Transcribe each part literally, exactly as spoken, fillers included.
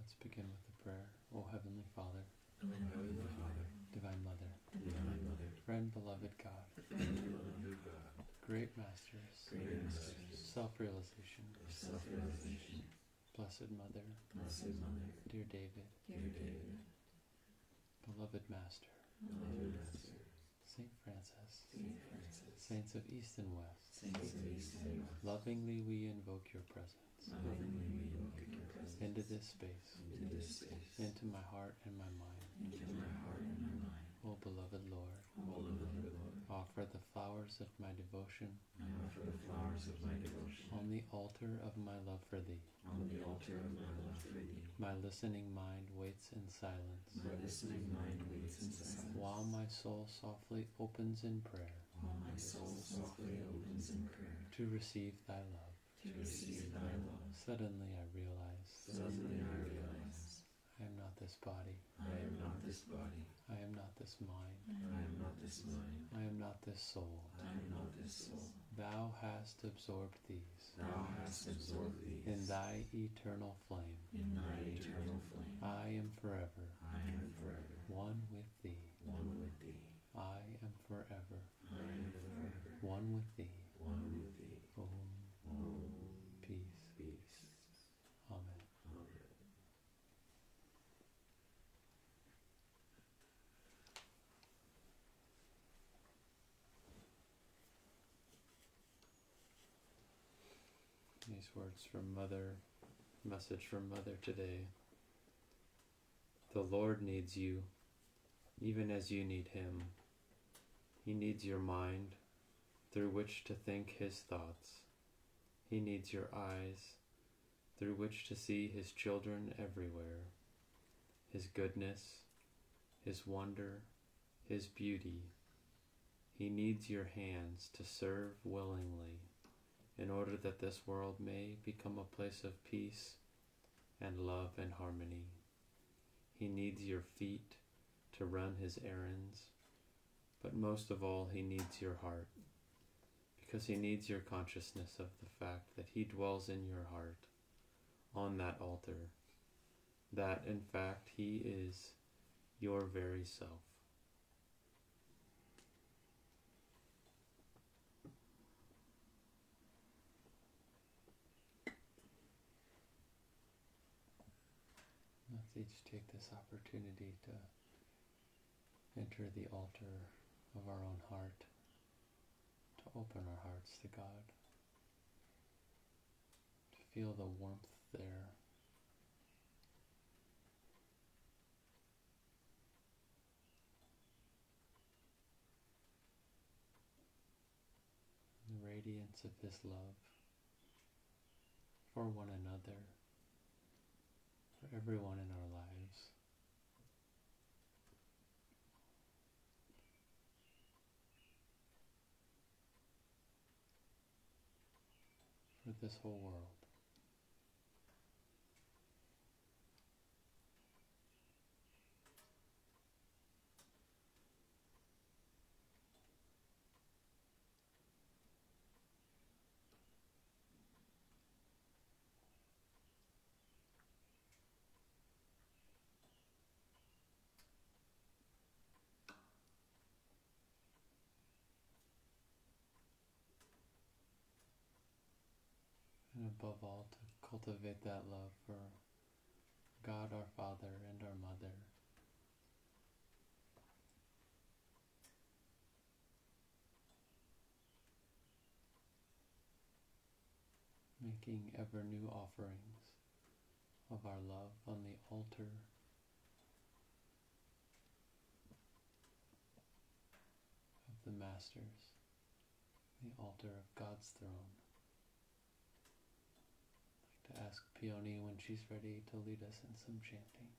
Let's begin with the prayer. O Heavenly Father, O Heavenly Father, Divine Mother, Divine Mother, Friend, Beloved God, Friend, Beloved God, Great Masters, Great Masters, Self-Realization, Self-Realization, Blessed Mother, Blessed Mother, Dear David, Dear David, Beloved Master, Beloved Master, Saint Francis, Saint Francis, Saints of East and West, Saints of East and West, lovingly we invoke your presence lovingly we invoke your presence into this space, into this space, into my heart and my mind. into my heart and my mind. O beloved Lord, O beloved Lord, offer the flowers of my devotion I offer the flowers of my devotion on the altar of my love for thee. on the altar of my love for thee. My listening mind waits in silence, My listening mind waits in silence, while my soul softly opens in prayer while my soul softly opens in prayer to receive thy love. to receive thy love. Suddenly I realize Suddenly I realize I am not this body, I am not this body, I am not this mind, I am not this mind, I am not this soul. I am not this soul. Thou hast absorbed these Thou hast absorbed these in thy eternal flame. in thy eternal flame. I am forever I am forever one with thee. one with thee. I am forever I am forever one with thee. one with thee. Om, Om, peace. peace. Amen. Amen. These words from Mother, message from Mother today. The Lord needs you, even as you need Him. He needs your mind, through which to think His thoughts. He needs your eyes, through which to see His children everywhere, His goodness, His wonder, His beauty. He needs your hands to serve willingly, in order that this world may become a place of peace and love and harmony. He needs your feet to run His errands, but most of all, He needs your heart, because He needs your consciousness of the fact that He dwells in your heart, on that altar, that in fact He is your very self. Let's each take this opportunity to enter the altar of our own heart, to open our hearts to God, to feel the warmth there. The radiance of His love for one another, for everyone in our lives. For this whole world. And above all, to cultivate that love for God our Father and our Mother. Making ever new offerings of our love on the altar of the Masters, the altar of God's throne. I'd like to ask Peony when she's ready to lead us in some chanting.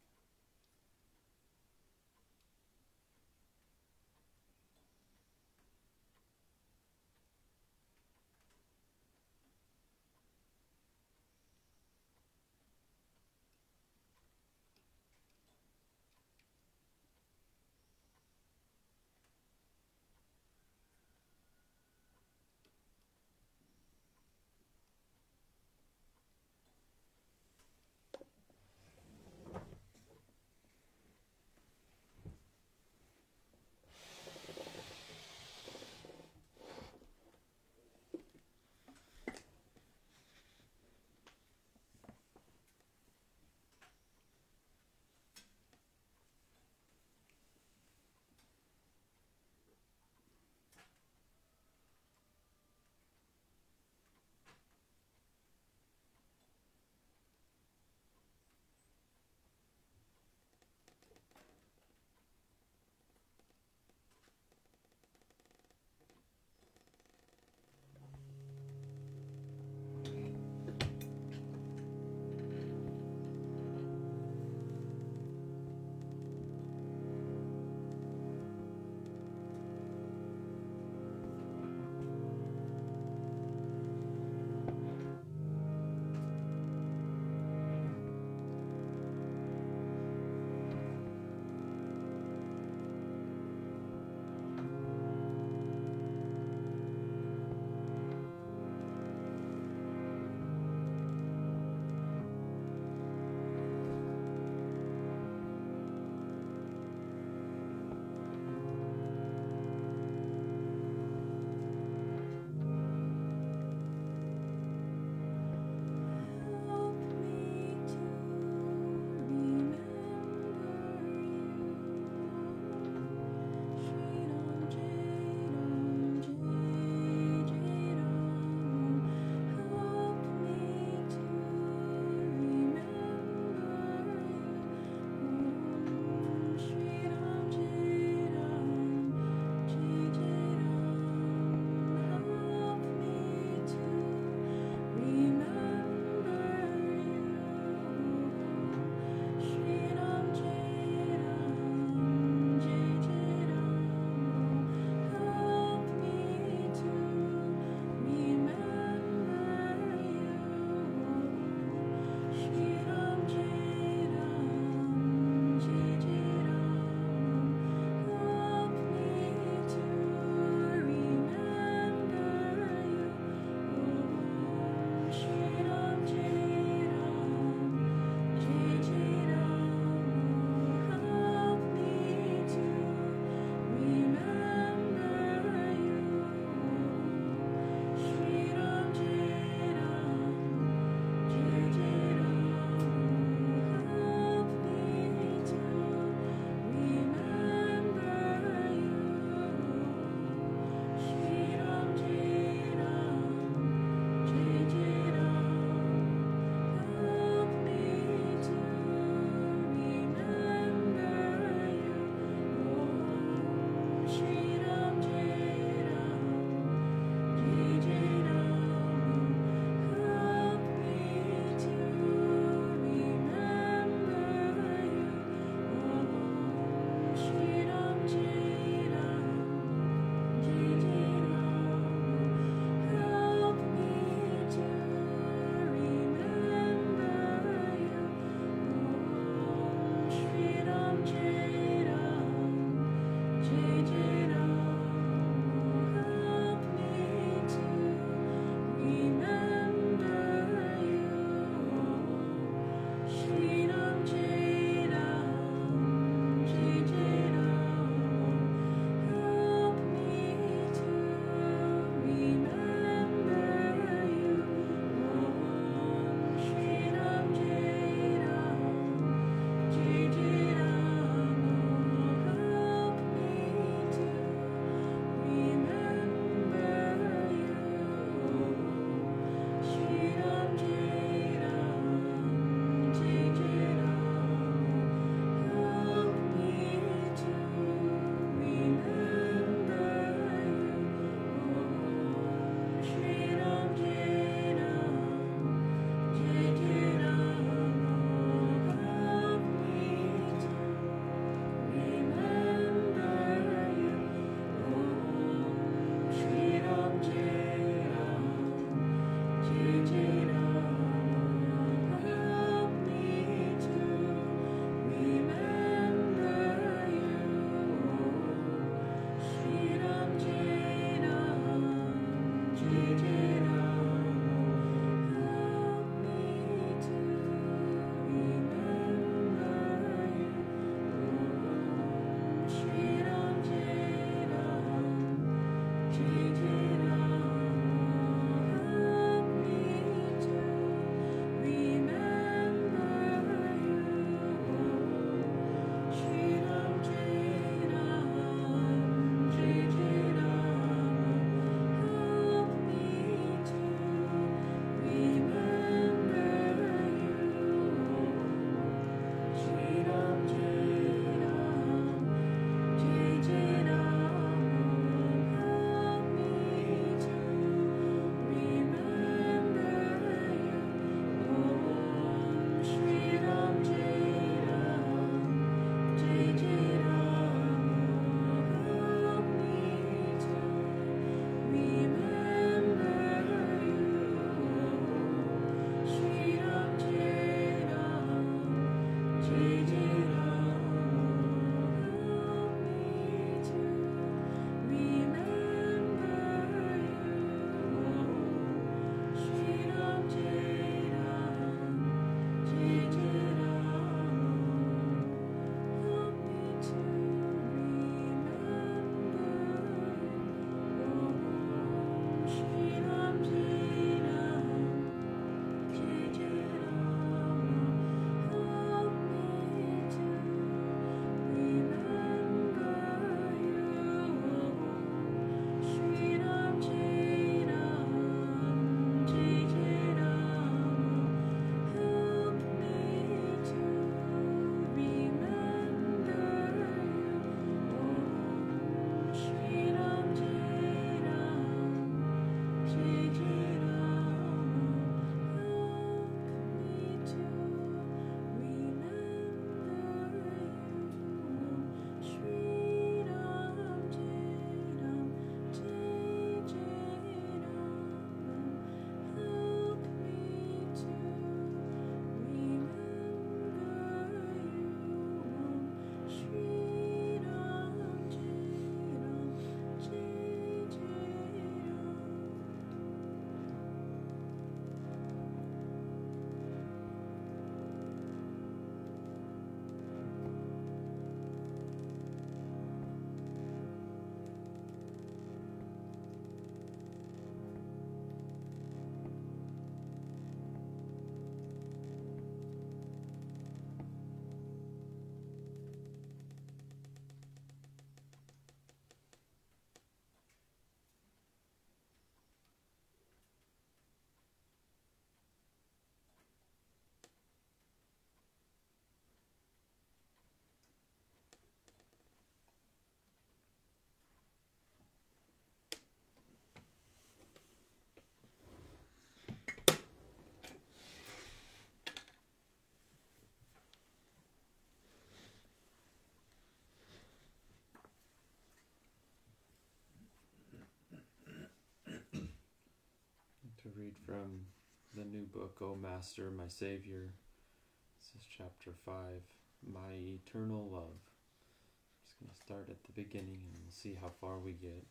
from the new book, O Master, my Savior. This is chapter five, My Eternal Love. I'm just going to start at the beginning and we'll see how far we get.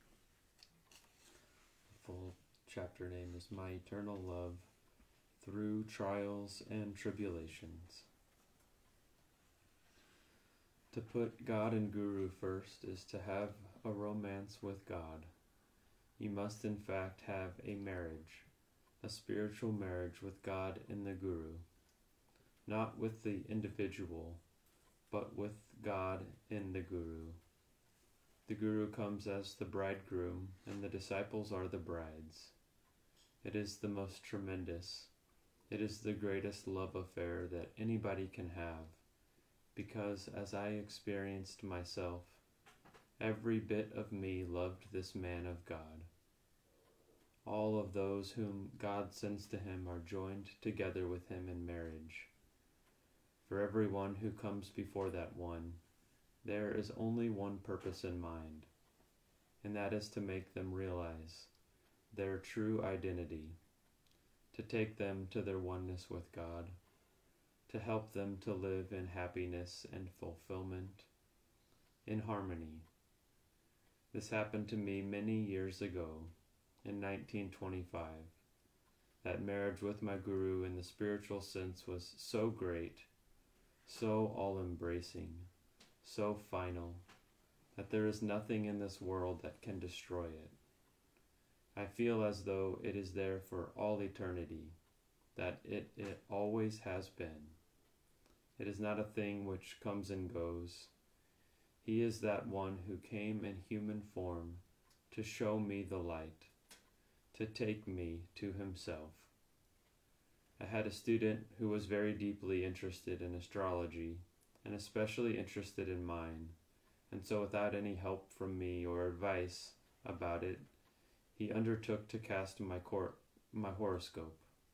The full chapter name is My Eternal Love Through Trials and Tribulations. To put God and Guru first is to have a romance with God. You must in fact have a marriage, a spiritual marriage with God and the Guru, not with the individual, but with God in the Guru. The Guru comes as the bridegroom, and the disciples are the brides. It is the most tremendous, it is the greatest love affair that anybody can have, because as I experienced myself, every bit of me loved this man of God. All of those whom God sends to him are joined together with him in marriage. For every one who comes before that one, there is only one purpose in mind, and that is to make them realize their true identity, to take them to their oneness with God, to help them to live in happiness and fulfillment, in harmony. This happened to me many years ago, in nineteen twenty-five. That marriage with my Guru in the spiritual sense was so great, so all-embracing, so final, that there is nothing in this world that can destroy it. I feel as though it is there for all eternity, that it, it always has been. It is not a thing which comes and goes. He is that one who came in human form to show me the light, to take me to himself. I had a student who was very deeply interested in astrology, and especially interested in mine, and so without any help from me or advice about it, he undertook to cast my, cor- my horoscope.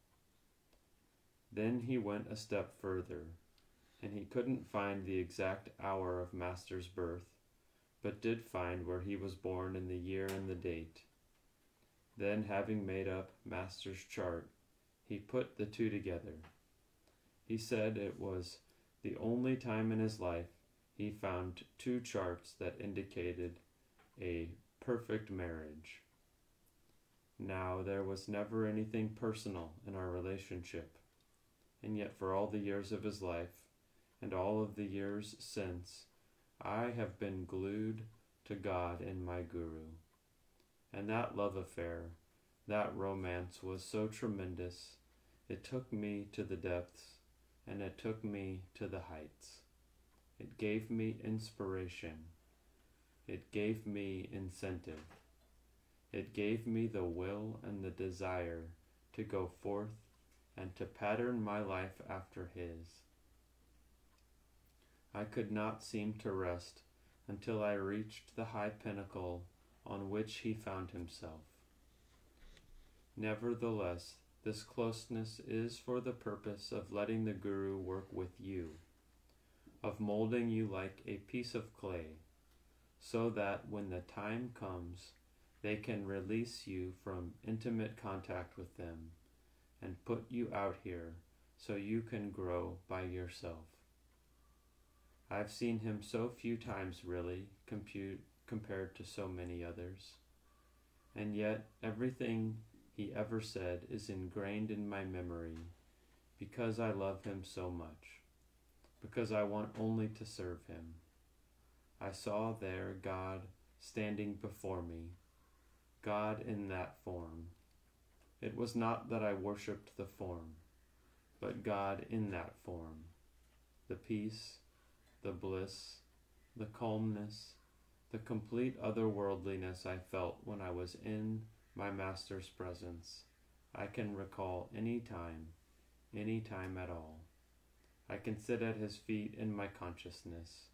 Then he went a step further, and he couldn't find the exact hour of Master's birth, but did find where he was born in the year and the date. Then, having made up Master's chart, he put the two together. He said it was the only time in his life he found two charts that indicated a perfect marriage. Now, there was never anything personal in our relationship, and yet for all the years of his life, and all of the years since, I have been glued to God and my Guru. And that love affair, that romance was so tremendous, it took me to the depths, and it took me to the heights. It gave me inspiration. It gave me incentive. It gave me the will and the desire to go forth and to pattern my life after his. I could not seem to rest until I reached the high pinnacle on which he found himself. Nevertheless, this closeness is for the purpose of letting the Guru work with you, of molding you like a piece of clay, so that when the time comes, they can release you from intimate contact with them and put you out here so you can grow by yourself. I've seen him so few times really, compute, compared to so many others, and yet everything he ever said is ingrained in my memory because I love him so much, because I want only to serve him. I saw there God standing before me, God in that form. It was not that I worshipped the form, but God in that form, the peace, the bliss, the calmness, the complete otherworldliness I felt when I was in my Master's presence. I can recall any time, any time at all. I can sit at his feet in my consciousness.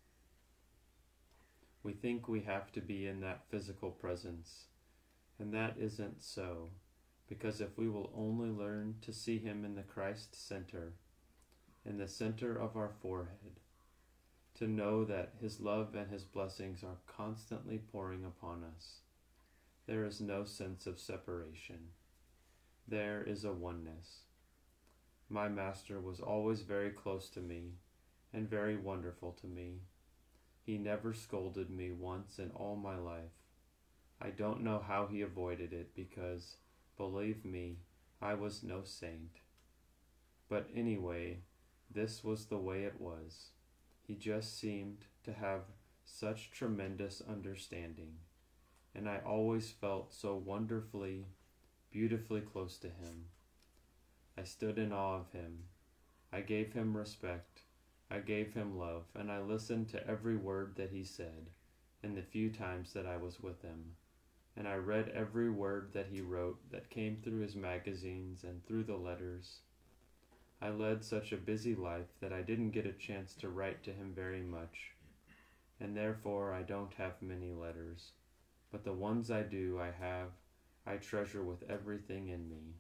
We think we have to be in that physical presence, and that isn't so, because if we will only learn to see him in the Christ center, in the center of our forehead, to know that his love and his blessings are constantly pouring upon us, there is no sense of separation. there is a oneness. My Master was always very close to me and very wonderful to me. He never scolded me once in all my life. I don't know how he avoided it because, believe me, I was no saint. But anyway, this was the way it was. He just seemed to have such tremendous understanding, and I always felt so wonderfully, beautifully close to him. I stood in awe of him. I gave him respect. I gave him love, and I listened to every word that he said in the few times that I was with him. And I read every word that he wrote that came through his magazines and through the letters. I led such a busy life that I didn't get a chance to write to him very much, and therefore I don't have many letters. But the ones I do I have, I treasure with everything in me.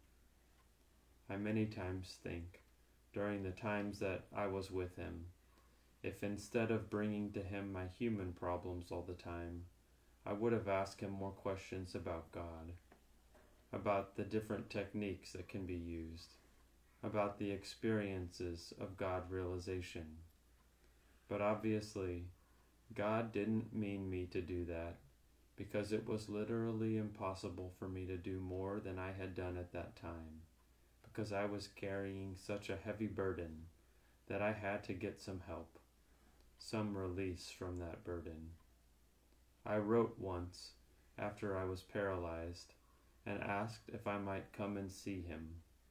I many times think, during the times that I was with him, if instead of bringing to him my human problems all the time, I would have asked him more questions about God, about the different techniques that can be used, about the experiences of God realization. But obviously, God didn't mean me to do that, because it was literally impossible for me to do more than I had done at that time, because I was carrying such a heavy burden that I had to get some help, some release from that burden. I wrote once, after I was paralyzed, and asked if I might come and see him.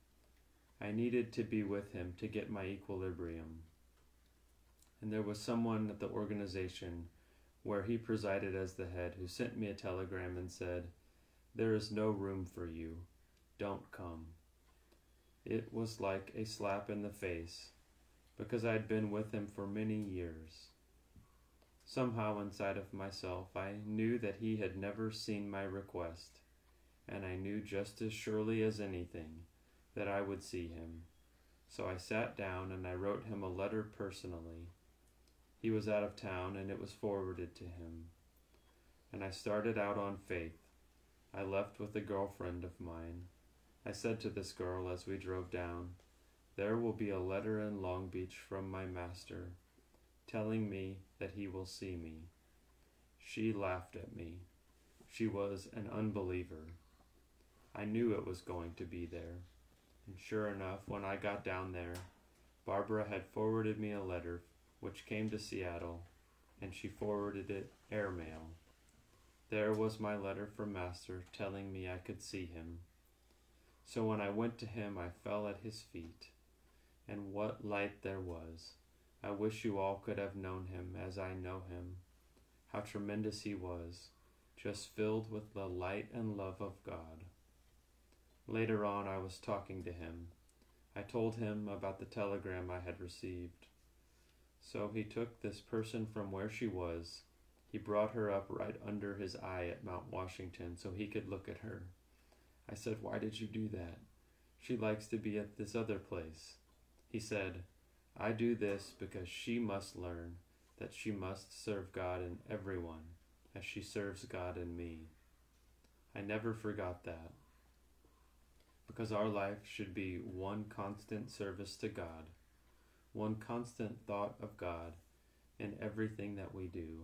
I needed to be with him to get my equilibrium. And there was someone at the organization where he presided as the head who sent me a telegram and said, "There is no room for you. Don't come." It was like a slap in the face, because I had been with him for many years. Somehow inside of myself I knew that he had never seen my request, and I knew just as surely as anything that I would see him. So I sat down and I wrote him a letter personally. He was out of town and it was forwarded to him. And I started out on faith. I left with a girlfriend of mine. I said to this girl as we drove down, "There will be a letter in Long Beach from my Master, telling me that he will see me." She laughed at me. She was an unbeliever. I knew it was going to be there. And sure enough, when I got down there, Barbara had forwarded me a letter which came to Seattle, and she forwarded it airmail. There was my letter from Master telling me I could see him. So when I went to him, I fell at his feet. And what light there was! I wish you all could have known him as I know him. How tremendous he was, just filled with the light and love of God. Later on, I was talking to him. I told him about the telegram I had received. So he took this person from where she was. He brought her up right under his eye at Mount Washington so he could look at her. I said, "Why did you do that? She likes to be at this other place." He said, "I do this because she must learn that she must serve God in everyone as she serves God in me." I never forgot that. Because our life should be one constant service to God, one constant thought of God in everything that we do.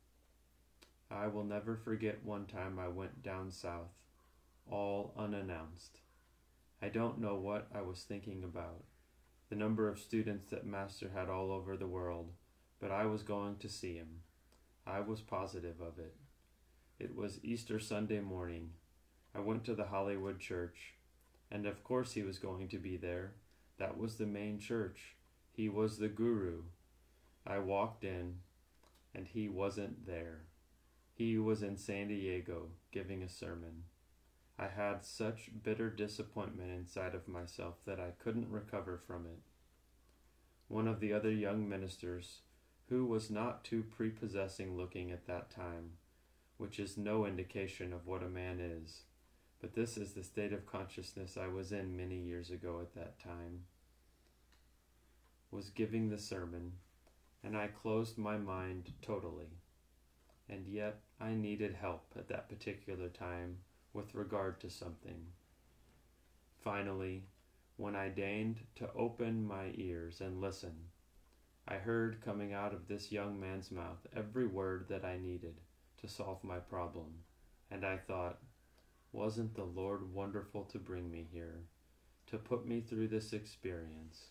I will never forget one time I went down south, all unannounced. I don't know what I was thinking about, the number of students that Master had all over the world, but I was going to see him. I was positive of it. It was Easter Sunday morning. I went to the Hollywood church, and of course he was going to be there. That was the main church. He was the guru. I walked in, and he wasn't there. He was in San Diego giving a sermon. I had such bitter disappointment inside of myself that I couldn't recover from it. One of the other young ministers, who was not too prepossessing looking at that time, which is no indication of what a man is, but this is the state of consciousness I was in many years ago at that time, was giving the sermon, and I closed my mind totally. And yet I needed help at that particular time with regard to something. finally, when I deigned to open my ears and listen, I heard coming out of this young man's mouth every word that I needed to solve my problem, and I thought, wasn't the Lord wonderful to bring me here, to put me through this experience?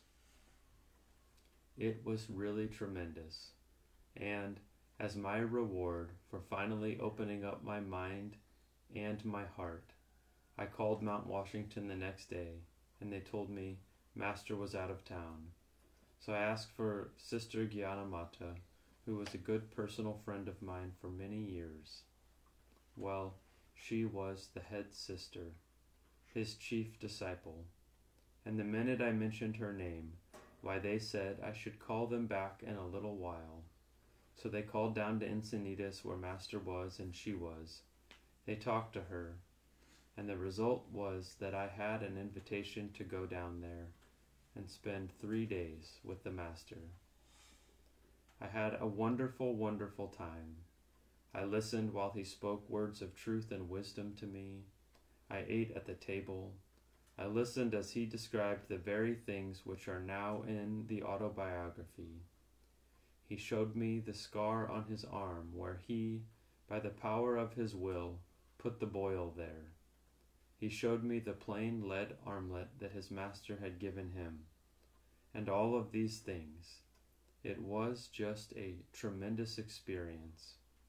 It was really tremendous, and as my reward for finally opening up my mind and my heart, I called Mount Washington the next day, and they told me Master was out of town. So I asked for Sister Gyanamata, who was a good personal friend of mine for many years. Well, she was the head sister, his chief disciple, and the minute I mentioned her name, why, they said I should call them back in a little while. So they called down to Encinitas, where Master was and she was. They talked to her, and the result was that I had an invitation to go down there and spend three days with the Master. I had a wonderful, wonderful time. I listened while he spoke words of truth and wisdom to me. I ate at the table. I listened as he described the very things which are now in the autobiography. He showed me the scar on his arm where he, by the power of his will, put the boil there. He showed me the plain lead armlet that his master had given him. And all of these things. It was just a tremendous experience.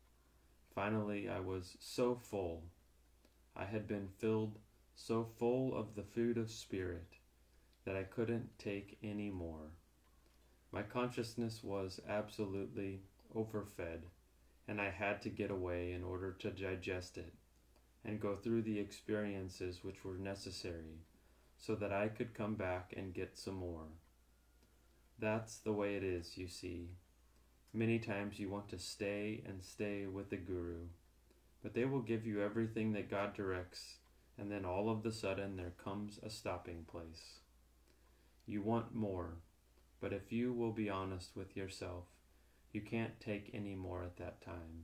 Finally, I was so full. I had been filled so full of the food of spirit that I couldn't take any more. My consciousness was absolutely overfed, and I had to get away in order to digest it and go through the experiences which were necessary so that I could come back and get some more. That's the way it is, you see. Many times you want to stay and stay with the Guru, but they will give you everything that God directs, and then all of the sudden there comes a stopping place. You want more, but if you will be honest with yourself, you can't take any more at that time.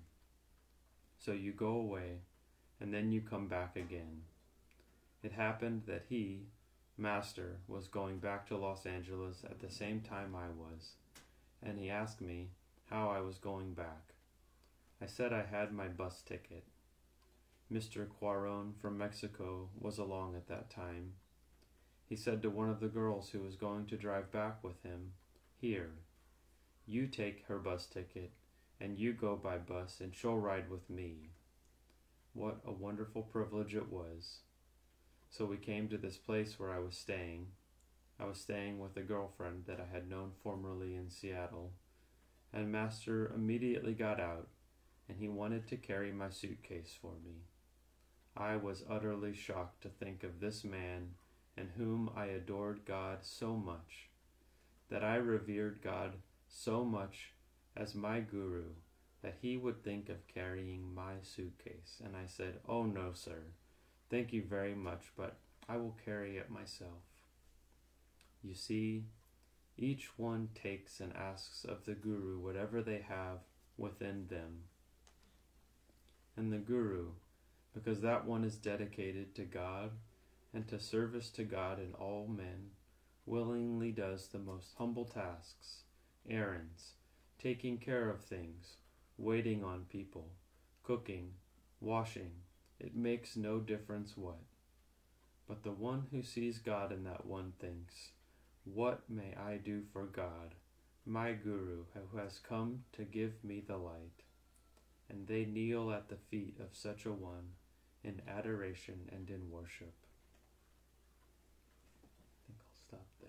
So you go away, and then you come back again. It happened that he, Master, was going back to Los Angeles at the same time I was, and he asked me how I was going back. I said I had my bus ticket. Mister Cuaron from Mexico was along at that time. He said to one of the girls who was going to drive back with him, "Here, you take her bus ticket, and you go by bus, and she'll ride with me." What a wonderful privilege it was. So we came to this place where I was staying. I was staying with a girlfriend that I had known formerly in Seattle, and Master immediately got out, and he wanted to carry my suitcase for me. I was utterly shocked to think of this man in whom I adored God so much, that I revered God so much as my guru, that he would think of carrying my suitcase. And I said, "Oh no, sir. Thank you very much, but I will carry it myself." You see, each one takes and asks of the Guru whatever they have within them. And the Guru, because that one is dedicated to God and to service to God and all men, willingly does the most humble tasks, errands, taking care of things, waiting on people, cooking, washing. It makes no difference what. But the one who sees God in that one thinks, "What may I do for God, my Guru, who has come to give me the light?" And they kneel at the feet of such a one in adoration and in worship. I think I'll stop there.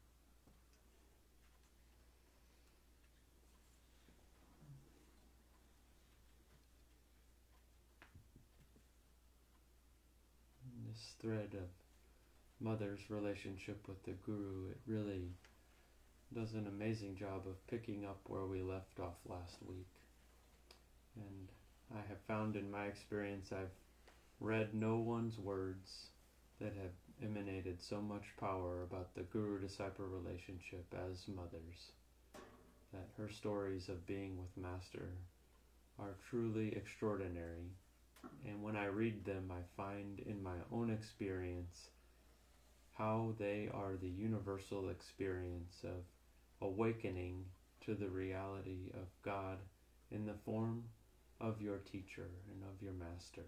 This thread of Mother's relationship with the Guru, it really does an amazing job of picking up where we left off last week. And I have found in my experience, I've read no one's words that have emanated so much power about the Guru-disciple relationship as Mother's. That her stories of being with Master are truly extraordinary. And when I read them, I find in my own experience how they are the universal experience of awakening to the reality of God in the form of your teacher and of your master.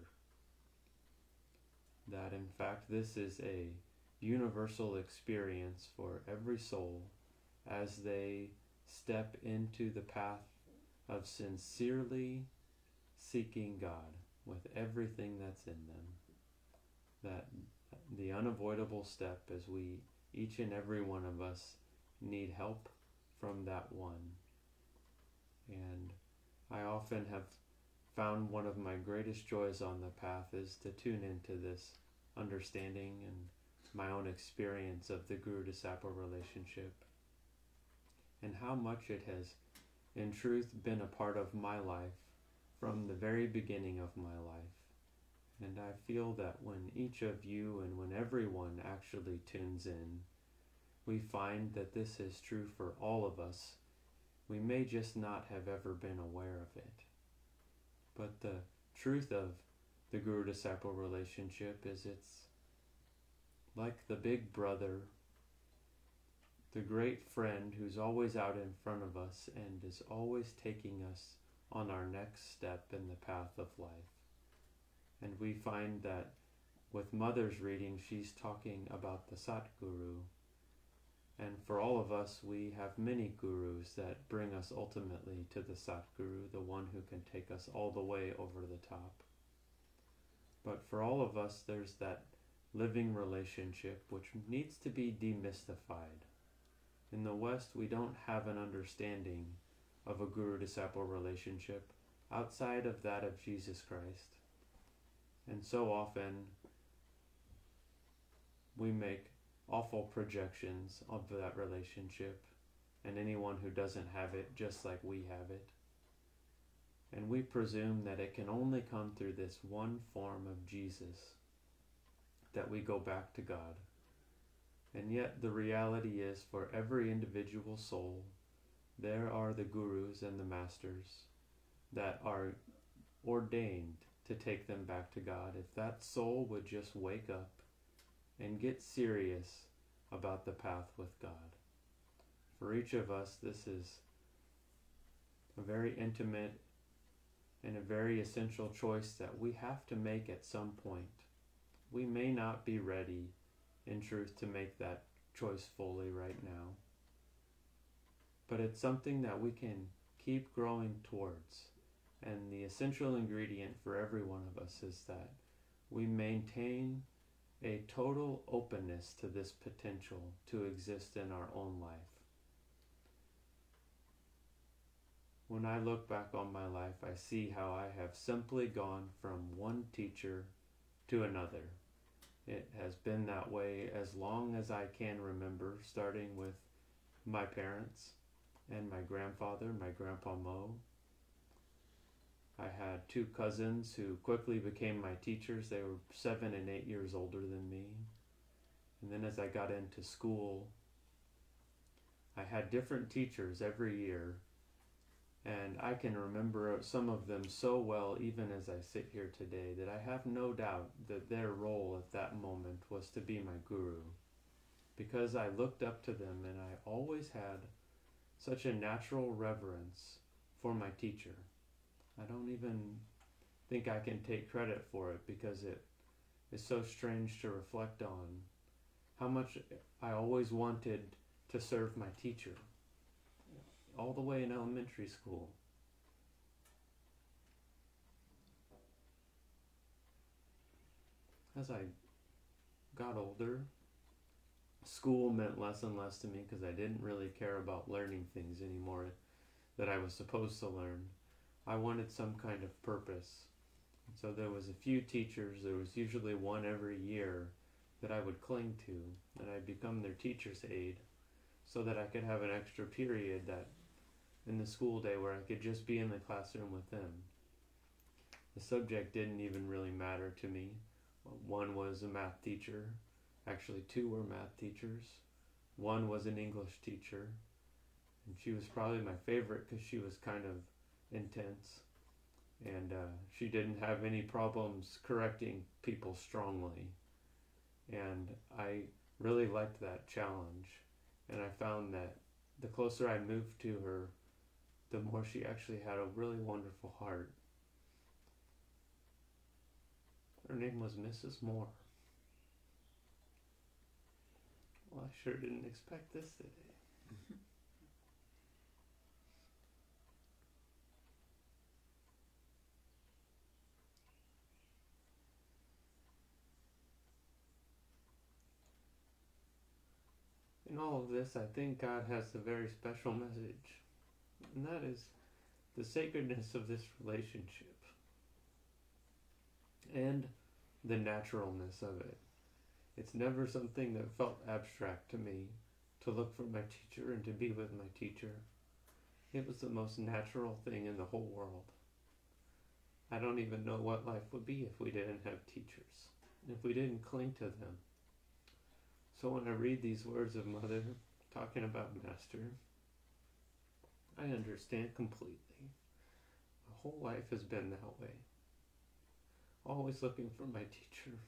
That in fact this is a universal experience for every soul as they step into the path of sincerely seeking God with everything that's in them. That the unavoidable step as we, each and every one of us, need help from that one. And I often have found one of my greatest joys on the path is to tune into this understanding and my own experience of the guru-disciple relationship, and how much it has in truth been a part of my life from the very beginning of my life. And I feel that when each of you and when everyone actually tunes in, we find that this is true for all of us. We may just not have ever been aware of it. But the truth of the guru-disciple relationship is it's like the big brother, the great friend who's always out in front of us and is always taking us on our next step in the path of life. And we find that with Mother's reading, she's talking about the Satguru. And for all of us, we have many gurus that bring us ultimately to the Satguru, the one who can take us all the way over the top. But for all of us, there's that living relationship which needs to be demystified. In the West, we don't have an understanding of a guru-disciple relationship outside of that of Jesus Christ. And so often, we make awful projections of that relationship and anyone who doesn't have it just like we have it. And we presume that it can only come through this one form of Jesus, that we go back to God. And yet the reality is, for every individual soul, there are the gurus and the masters that are ordained to take them back to God. If that soul would just wake up and get serious about the path with God. For each of us, this is a very intimate and a very essential choice that we have to make at some point. We may not be ready, in truth, to make that choice fully right now. But it's something that we can keep growing towards. And the essential ingredient for every one of us is that we maintain a total openness to this potential to exist in our own life. When I look back on my life, I see how I have simply gone from one teacher to another. It has been that way as long as I can remember, starting with my parents and my grandfather, my Grandpa Mo. I had two cousins who quickly became my teachers. They were seven and eight years older than me. And then as I got into school, I had different teachers every year. And I can remember some of them so well, even as I sit here today, that I have no doubt that their role at that moment was to be my guru. Because I looked up to them and I always had such a natural reverence for my teacher. I don't even think I can take credit for it, because it is so strange to reflect on how much I always wanted to serve my teacher, all the way in elementary school. As I got older, school meant less and less to me because I didn't really care about learning things anymore that I was supposed to learn. I wanted some kind of purpose. So there was a few teachers, there was usually one every year that I would cling to, and I'd become their teacher's aide so that I could have an extra period that in the school day where I could just be in the classroom with them. The subject didn't even really matter to me. One was a math teacher. Actually, two were math teachers. One was an English teacher, and she was probably my favorite because she was kind of intense, and uh, she didn't have any problems correcting people strongly. And I really liked that challenge. And I found that the closer I moved to her, the more she actually had a really wonderful heart. Her name was Missus Moore. Well, I sure didn't expect this today. In all of this, I think God has a very special message, and that is the sacredness of this relationship and the naturalness of it. It's never something that felt abstract to me to look for my teacher and to be with my teacher. It was the most natural thing in the whole world. I don't even know what life would be if we didn't have teachers, if we didn't cling to them. So when I read these words of Mother talking about Master, I understand completely. My whole life has been that way. Always looking for my teacher.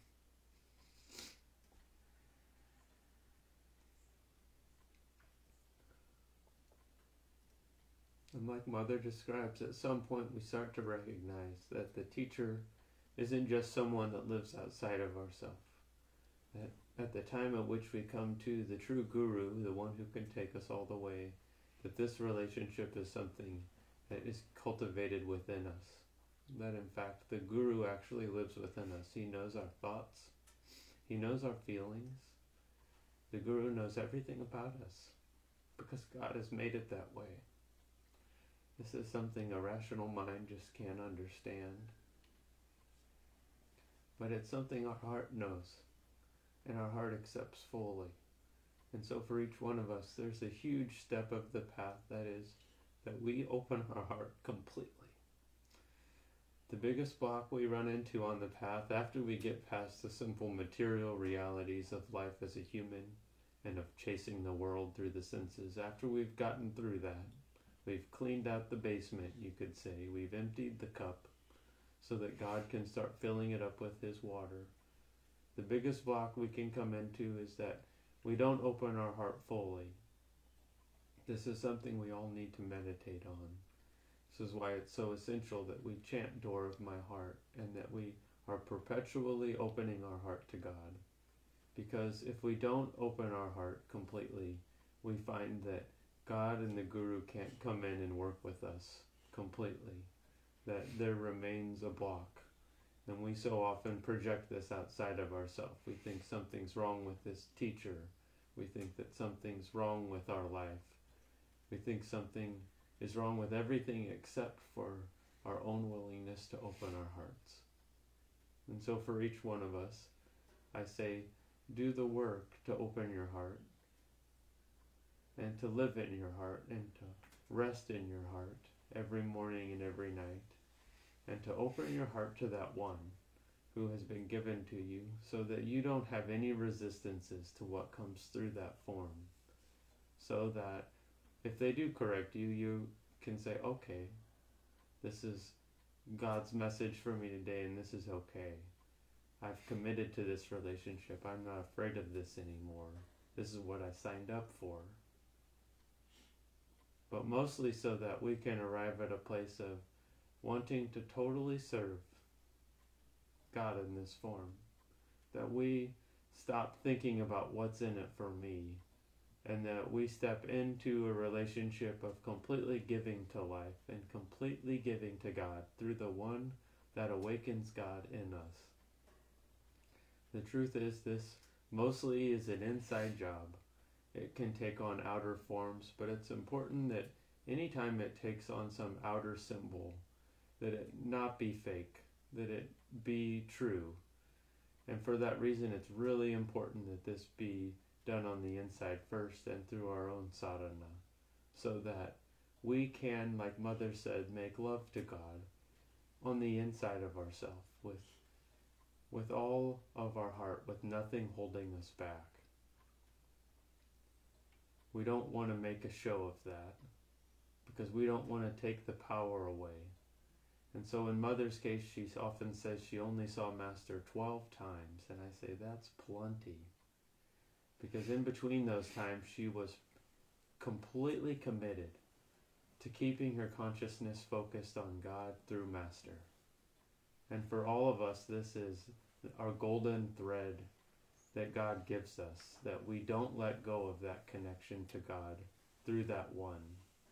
And like Mother describes, at some point we start to recognize that the teacher isn't just someone that lives outside of ourselves. That at the time at which we come to the true Guru, the one who can take us all the way, that this relationship is something that is cultivated within us. That in fact the Guru actually lives within us. He knows our thoughts. He knows our feelings. The Guru knows everything about us because God has made it that way. This is something a rational mind just can't understand. But it's something our heart knows and our heart accepts fully. And so for each one of us, there's a huge step of the path that is that we open our heart completely. The biggest block we run into on the path after we get past the simple material realities of life as a human and of chasing the world through the senses, after we've gotten through that, we've cleaned out the basement, you could say, we've emptied the cup so that God can start filling it up with His water. The biggest block we can come into is that we don't open our heart fully. This is something we all need to meditate on. This is why it's so essential that we chant Door of My Heart and that we are perpetually opening our heart to God. Because if we don't open our heart completely, we find that God and the Guru can't come in and work with us completely. That there remains a block. And we so often project this outside of ourselves. We think something's wrong with this teacher. We think that something's wrong with our life. We think something is wrong with everything except for our own willingness to open our hearts. And so for each one of us, I say, do the work to open your heart and to live in your heart and to rest in your heart every morning and every night. And to open your heart to that one who has been given to you so that you don't have any resistances to what comes through that form. So that if they do correct you, you can say, okay, this is God's message for me today and this is okay. I've committed to this relationship. I'm not afraid of this anymore. This is what I signed up for. But mostly so that we can arrive at a place of wanting to totally serve God in this form. That we stop thinking about what's in it for me, and that we step into a relationship of completely giving to life and completely giving to God through the one that awakens God in us. The truth is, this mostly is an inside job. It can take on outer forms, but it's important that anytime it takes on some outer symbol, that it not be fake, that it be true. And for that reason, it's really important that this be done on the inside first and through our own sadhana, so that we can, like Mother said, make love to God on the inside of ourselves, with, with all of our heart, with nothing holding us back. We don't want to make a show of that, because we don't want to take the power away. And so in Mother's case, she often says she only saw Master twelve times, and I say that's plenty. Because in between those times, she was completely committed to keeping her consciousness focused on God through Master. And for all of us, this is our golden thread that God gives us, that we don't let go of that connection to God through that one.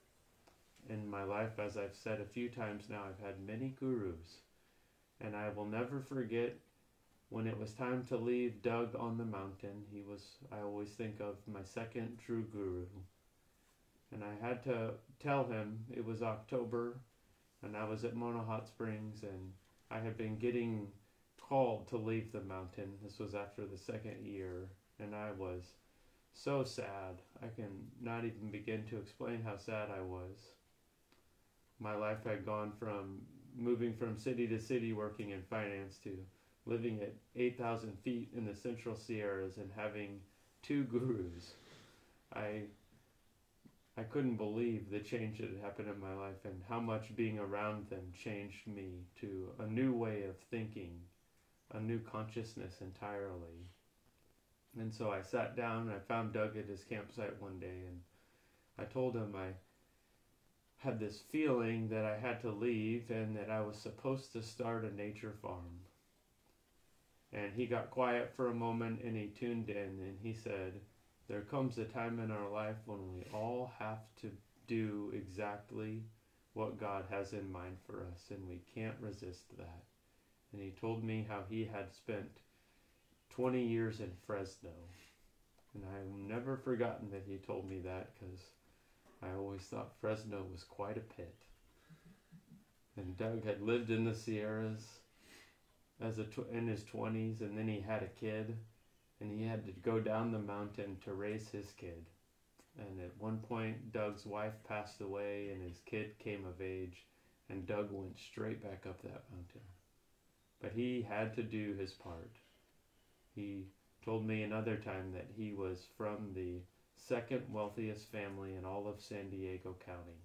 In my life, as I've said a few times now, I've had many gurus, and I will never forget when it was time to leave Doug on the mountain. He was, I always think of my second true guru. And I had to tell him it was October, and I was at Mona Hot Springs, and I had been getting called to leave the mountain. This was after the second year, and I was so sad. I can not even begin to explain how sad I was. My life had gone from moving from city to city working in finance to living at eight thousand feet in the Central Sierras and having two gurus. I I couldn't believe the change that had happened in my life and how much being around them changed me to a new way of thinking, a new consciousness entirely. And so I sat down and I found Doug at his campsite one day, and I told him I had this feeling that I had to leave and that I was supposed to start a nature farm. And he got quiet for a moment and he tuned in and he said, there comes a time in our life when we all have to do exactly what God has in mind for us, and we can't resist that. And he told me how he had spent twenty years in Fresno. And I've never forgotten that he told me that, because I always thought Fresno was quite a pit. And Doug had lived in the Sierras as a tw- in his twenties, and then he had a kid, and he had to go down the mountain to raise his kid. And at one point, Doug's wife passed away, and his kid came of age, and Doug went straight back up that mountain. But he had to do his part. He told me another time that he was from the second wealthiest family in all of San Diego County,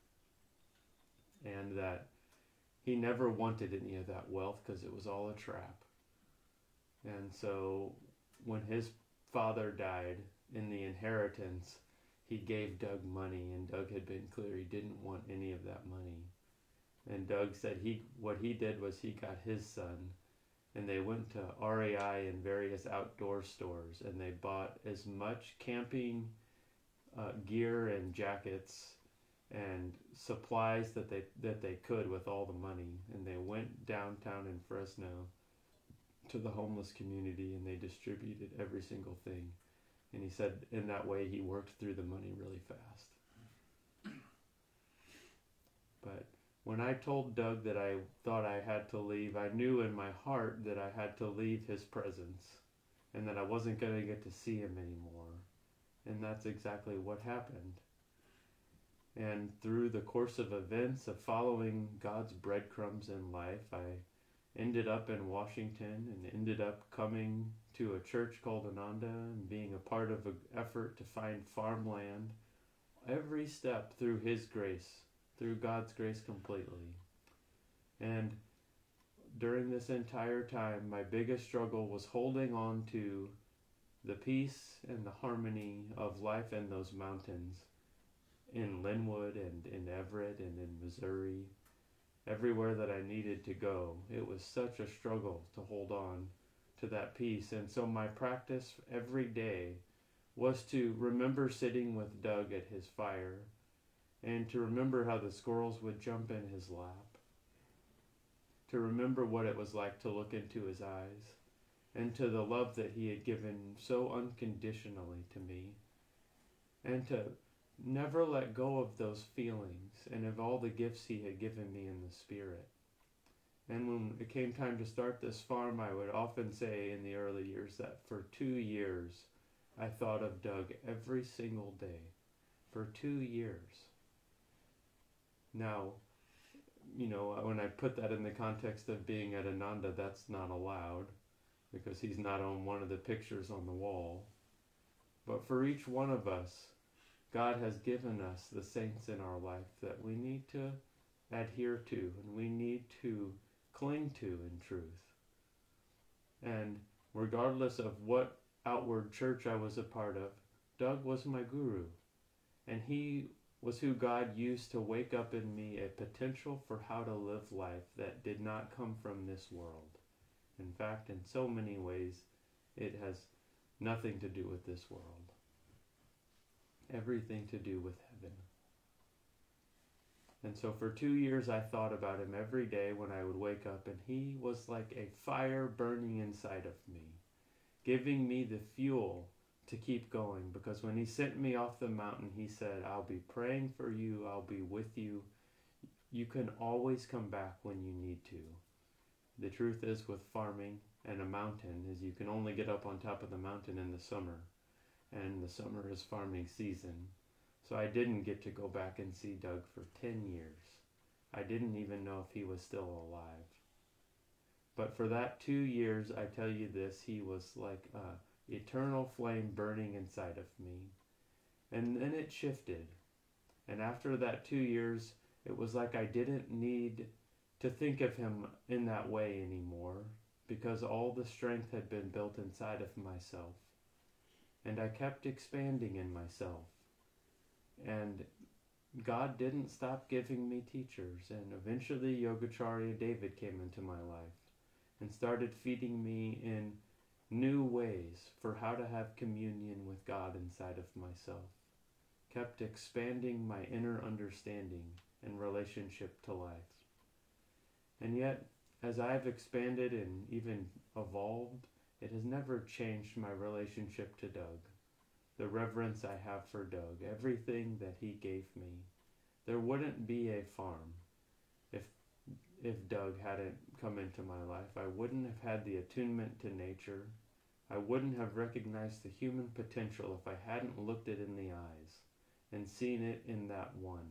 and that he never wanted any of that wealth because it was all a trap. And so when his father died in the inheritance, he gave Doug money, and Doug had been clear he didn't want any of that money. And Doug said he what he did was he got his son, and they went to R E I and various outdoor stores, and they bought as much camping uh, gear and jackets and supplies that they that they could with all the money, and they went downtown in Fresno to the homeless community, and they distributed every single thing. And he said in that way he worked through the money really fast. But when I told Doug that I thought I had to leave, I knew in my heart that I had to leave his presence and that I wasn't going to get to see him anymore. And that's exactly what happened. And through the course of events of following God's breadcrumbs in life, I ended up in Washington and ended up coming to a church called Ananda and being a part of an effort to find farmland. Every step through his grace, through God's grace completely. And during this entire time, my biggest struggle was holding on to the peace and the harmony of life in those mountains, in Linwood and in Everett and in Missouri, everywhere that I needed to go. It was such a struggle to hold on to that peace. And so my practice every day was to remember sitting with Doug at his fire, and to remember how the squirrels would jump in his lap, to remember what it was like to look into his eyes, and to the love that he had given so unconditionally to me, and to never let go of those feelings and of all the gifts he had given me in the Spirit. And when it came time to start this farm, I would often say in the early years that for two years I thought of Doug every single day. For two years. Now, you know, when I put that in the context of being at Ananda, that's not allowed, because he's not on one of the pictures on the wall. But for each one of us, God has given us the saints in our life that we need to adhere to, and we need to cling to in truth. And regardless of what outward church I was a part of, Doug was my guru. And he was who God used to wake up in me a potential for how to live life that did not come from this world. In fact, in so many ways, it has nothing to do with this world. Everything to do with heaven. And so for two years I thought about him every day when I would wake up, and he was like a fire burning inside of me, giving me the fuel to keep going, because when he sent me off the mountain, he said, I'll be praying for you, I'll be with you. You can always come back when you need to. The truth is, with farming and a mountain, is you can only get up on top of the mountain in the summer, and the summer is farming season. So I didn't get to go back and see Doug for ten years. I didn't even know if he was still alive. But for that two years, I tell you this, he was like a eternal flame burning inside of me. And then it shifted. And after that two years, it was like I didn't need to think of him in that way anymore, because all the strength had been built inside of myself. And I kept expanding in myself. And God didn't stop giving me teachers. And eventually Yogacharya David came into my life and started feeding me in new ways for how to have communion with God inside of myself, kept expanding my inner understanding and relationship to life. And yet, as I've expanded and even evolved, it has never changed my relationship to Doug, the reverence I have for Doug, everything that he gave me. There wouldn't be a farm if if Doug hadn't come into my life. I wouldn't have had the attunement to nature. I wouldn't have recognized the human potential if I hadn't looked it in the eyes and seen it in that one.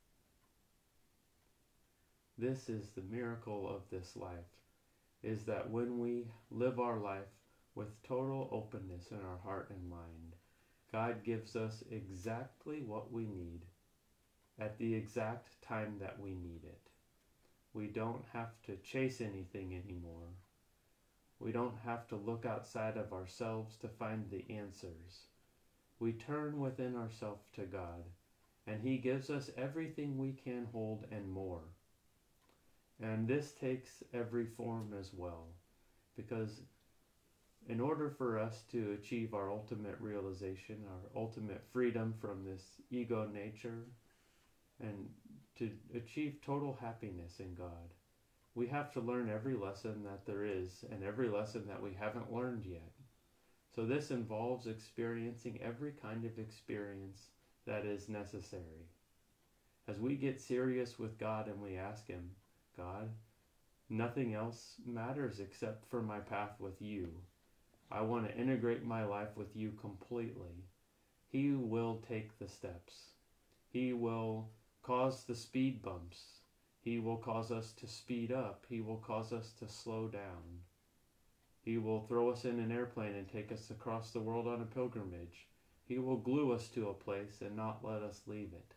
This is the miracle of this life, is that when we live our life with total openness in our heart and mind, God gives us exactly what we need at the exact time that we need it. We don't have to chase anything anymore. We don't have to look outside of ourselves to find the answers. We turn within ourselves to God, and He gives us everything we can hold and more. And this takes every form as well, because in order for us to achieve our ultimate realization, our ultimate freedom from this ego nature, and to achieve total happiness in God, we have to learn every lesson that there is and every lesson that we haven't learned yet. So this involves experiencing every kind of experience that is necessary. As we get serious with God and we ask Him, God, nothing else matters except for my path with you. I want to integrate my life with you completely. He will take the steps. He will cause the speed bumps. He will cause us to speed up. He will cause us to slow down. He will throw us in an airplane and take us across the world on a pilgrimage. He will glue us to a place and not let us leave it.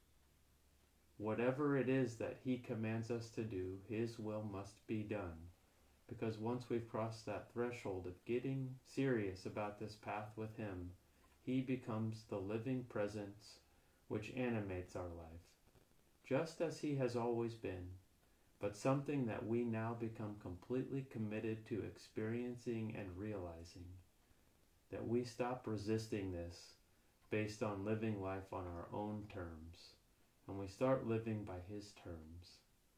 Whatever it is that He commands us to do, His will must be done. Because once we've crossed that threshold of getting serious about this path with Him, He becomes the living presence which animates our life, just as He has always been, but something that we now become completely committed to experiencing and realizing, that we stop resisting this based on living life on our own terms, and we start living by His terms.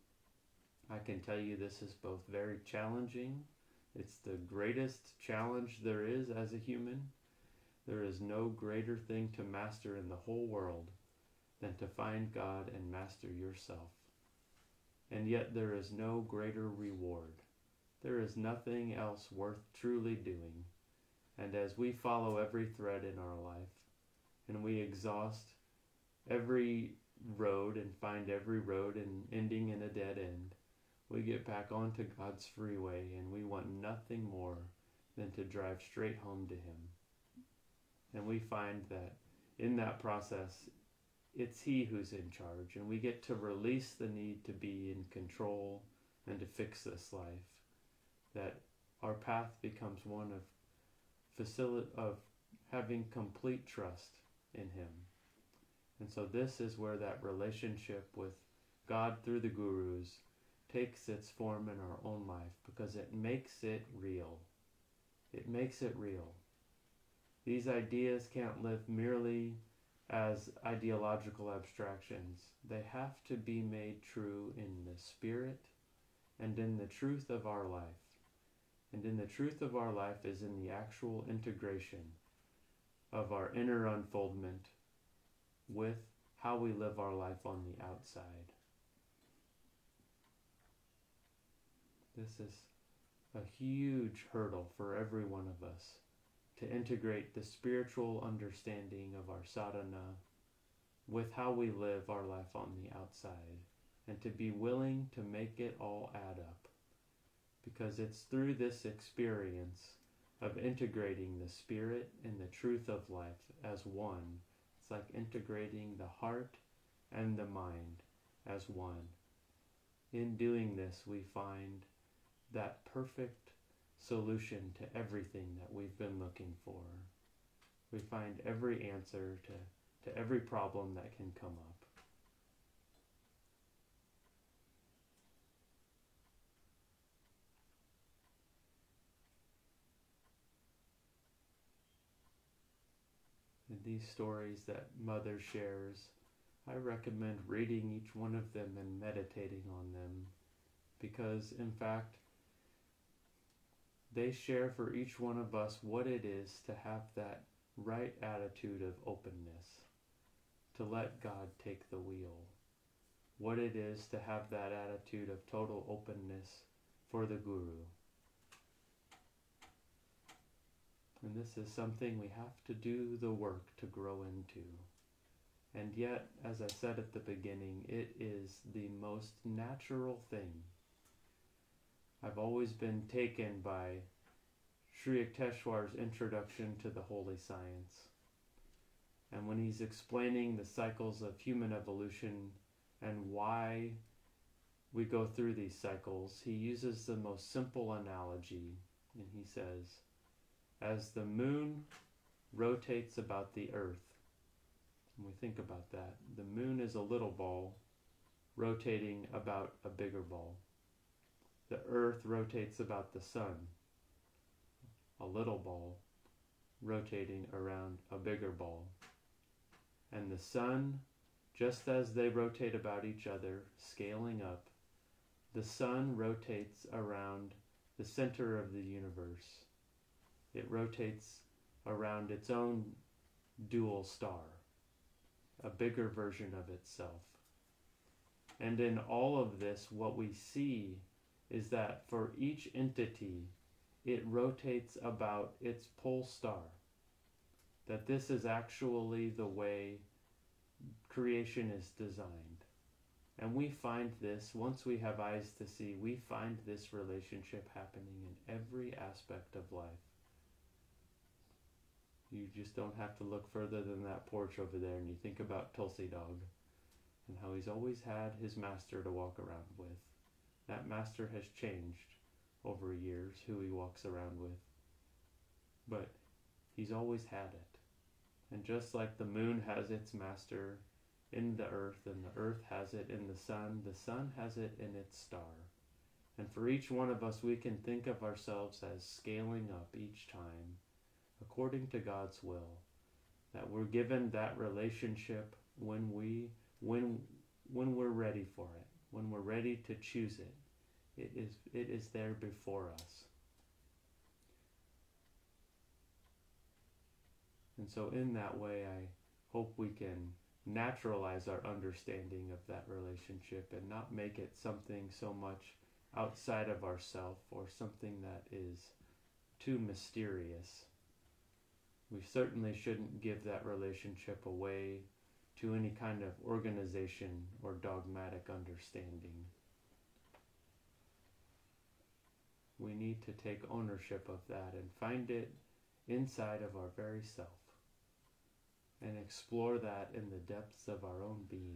I can tell you this is both very challenging. It's the greatest challenge there is as a human. There is no greater thing to master in the whole world than to find God and master yourself. And yet there is no greater reward. There is nothing else worth truly doing. And as we follow every thread in our life, and we exhaust every road and find every road and ending in a dead end, we get back onto God's freeway, and we want nothing more than to drive straight home to Him. And we find that in that process, it's He who's in charge, and we get to release the need to be in control and to fix this life. That our path becomes one of facility of having complete trust in him. And so this is where that relationship with God through the gurus takes its form in our own life, because it makes it real. It makes it real. These ideas can't live merely as ideological abstractions. They have to be made true in the spirit and in the truth of our life. And in the truth of our life is in the actual integration of our inner unfoldment with how we live our life on the outside. This is a huge hurdle for every one of us, to integrate the spiritual understanding of our sadhana with how we live our life on the outside, and to be willing to make it all add up. Because it's through this experience of integrating the spirit and the truth of life as one. It's like integrating the heart and the mind as one. In doing this, we find that perfect solution to everything that we've been looking for. We find every answer to, to every problem that can come up. And these stories that Mother shares, I recommend reading each one of them and meditating on them, because in fact, they share for each one of us what it is to have that right attitude of openness, to let God take the wheel. What it is to have that attitude of total openness for the Guru. And this is something we have to do the work to grow into. And yet, as I said at the beginning, it is the most natural thing. I've always been taken by Sri Yukteswar's introduction to the holy science. And when he's explaining the cycles of human evolution and why we go through these cycles, he uses the most simple analogy. And he says, as the moon rotates about the earth, and we think about that, the moon is a little ball rotating about a bigger ball. The earth rotates about the sun, a little ball rotating around a bigger ball. And the sun, just as they rotate about each other, scaling up, the sun rotates around the center of the universe. It rotates around its own dual star, a bigger version of itself. And in all of this, what we see is that for each entity, it rotates about its pole star. That this is actually the way creation is designed. And we find this, once we have eyes to see, we find this relationship happening in every aspect of life. You just don't have to look further than that porch over there, and you think about Tulsi Dog and how he's always had his master to walk around with. That master has changed over years, who he walks around with, but he's always had it. And just like the moon has its master in the earth, and the earth has it in the sun, the sun has it in its star. And for each one of us, we can think of ourselves as scaling up each time according to God's will, that we're given that relationship when we when when we're ready for it, when we're ready to choose it. It is it is there before us. And so in that way, I hope we can naturalize our understanding of that relationship and not make it something so much outside of ourself or something that is too mysterious. We certainly shouldn't give that relationship away to any kind of organization or dogmatic understanding. We need to take ownership of that and find it inside of our very self and explore that in the depths of our own being.